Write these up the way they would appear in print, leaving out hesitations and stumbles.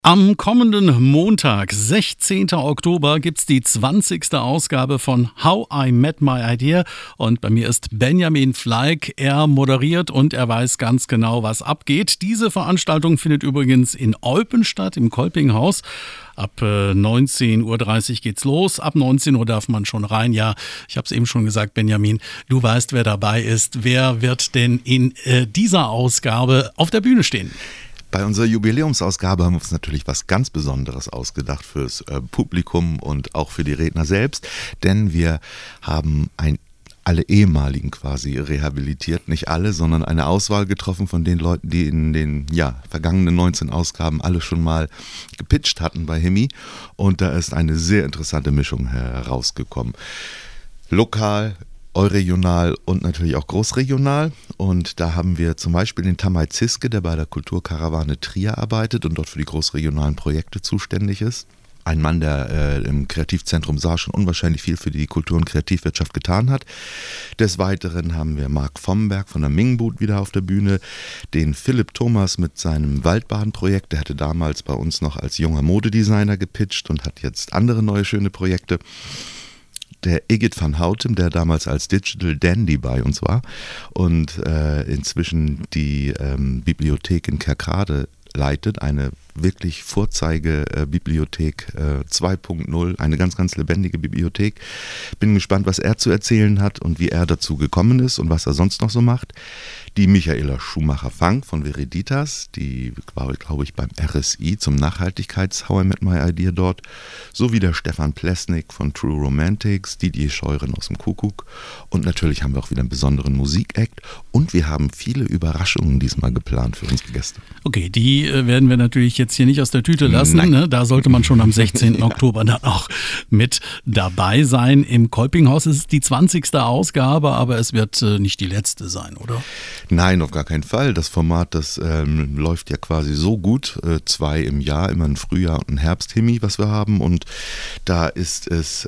Am kommenden Montag, 16. Oktober, gibt's die 20. Ausgabe von How I Met My Idea. Und bei mir ist Benjamin Fleig. Er moderiert und er weiß ganz genau, was abgeht. Diese Veranstaltung findet übrigens in Eupen statt, im Kolpinghaus. Ab 19.30 Uhr geht's los. Ab 19 Uhr darf man schon rein. Ja, ich habe es eben schon gesagt, Benjamin, du weißt, wer dabei ist. Wer wird denn in dieser Ausgabe auf der Bühne stehen? Bei unserer Jubiläumsausgabe haben wir uns natürlich was ganz Besonderes ausgedacht fürs Publikum und auch für die Redner selbst, denn wir haben alle ehemaligen quasi rehabilitiert, nicht alle, sondern eine Auswahl getroffen von den Leuten, die in den vergangenen 19 Ausgaben alle schon mal gepitcht hatten bei Hemi, und da ist eine sehr interessante Mischung herausgekommen. Lokal, euregional und natürlich auch großregional, und da haben wir zum Beispiel den Tamay Ziske, der bei der Kulturkarawane Trier arbeitet und dort für die großregionalen Projekte zuständig ist. Ein Mann, der im Kreativzentrum Saar schon unwahrscheinlich viel für die Kultur- und Kreativwirtschaft getan hat. Des Weiteren haben wir Marc Vomberg von der Mingbut wieder auf der Bühne, den Philipp Thomas mit seinem Waldbaden-Projekt, der hatte damals bei uns noch als junger Modedesigner gepitcht und hat jetzt andere neue schöne Projekte. Der Egid van Houtem, der damals als Digital Dandy bei uns war und inzwischen die Bibliothek in Kerkrade leitet, eine wirklich Vorzeigebibliothek 2.0, eine ganz, ganz lebendige Bibliothek. Bin gespannt, was er zu erzählen hat und wie er dazu gekommen ist und was er sonst noch so macht. Die Michaela Schumacher-Fang von Vereditas, die war, glaube ich, beim RSI zum Nachhaltigkeits-How I Met My Idea dort, sowie der Stefan Plesnik von True Romantics, Didier Scheuren aus dem Kuckuck, und natürlich haben wir auch wieder einen besonderen Musikakt und wir haben viele Überraschungen diesmal geplant für unsere Gäste. Okay, die werden wir natürlich jetzt hier nicht aus der Tüte lassen. Ne? Da sollte man schon am 16. Oktober dann auch mit dabei sein. Im Kolpinghaus ist es die 20. Ausgabe, aber es wird nicht die letzte sein, oder? Nein, auf gar keinen Fall. Das Format, das läuft ja quasi so gut. 2 im Jahr, immer ein Frühjahr und ein Herbst-Hemi, was wir haben. Und da ist es,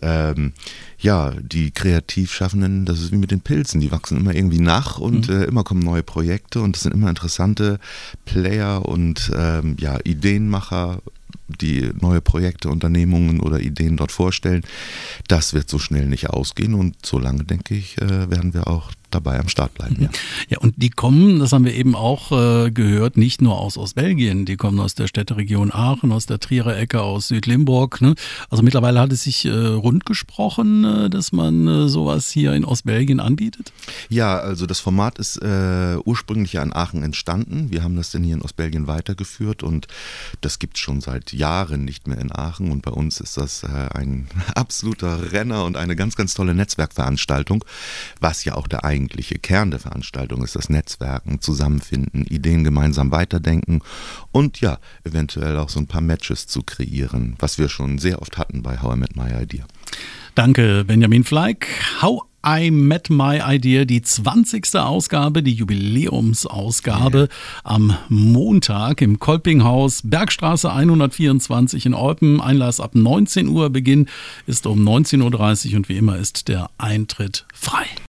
die Kreativschaffenden, das ist wie mit den Pilzen, die wachsen immer irgendwie nach und immer kommen neue Projekte und es sind immer interessante Player und Ideenmacher, die neue Projekte, Unternehmungen oder Ideen dort vorstellen. Das wird so schnell nicht ausgehen und so lange, denke ich, werden wir auch dabei am Start bleiben. Ja. Ja, und die kommen, das haben wir eben auch gehört, nicht nur aus Belgien, die kommen aus der Städteregion Aachen, aus der Trierer Ecke, aus Südlimburg. Ne? Also mittlerweile hat es sich rund gesprochen, dass man sowas hier in Ostbelgien anbietet? Ja, also das Format ist ursprünglich ja in Aachen entstanden. Wir haben das dann hier in Ostbelgien weitergeführt und das gibt es schon seit Jahren nicht mehr in Aachen, und bei uns ist das ein absoluter Renner und eine ganz, ganz tolle Netzwerkveranstaltung, was ja auch der eigentliche Kern der Veranstaltung ist, das Netzwerken, Zusammenfinden, Ideen gemeinsam weiterdenken und eventuell auch so ein paar Matches zu kreieren, was wir schon sehr oft hatten bei How I Met My Idea. Danke, Benjamin Fleig. How I Met My Idea, die 20. Ausgabe, die Jubiläumsausgabe am Montag im Kolpinghaus, Bergstraße 124 in Eupen. Einlass ab 19 Uhr, Beginn ist um 19.30 Uhr und wie immer ist der Eintritt frei.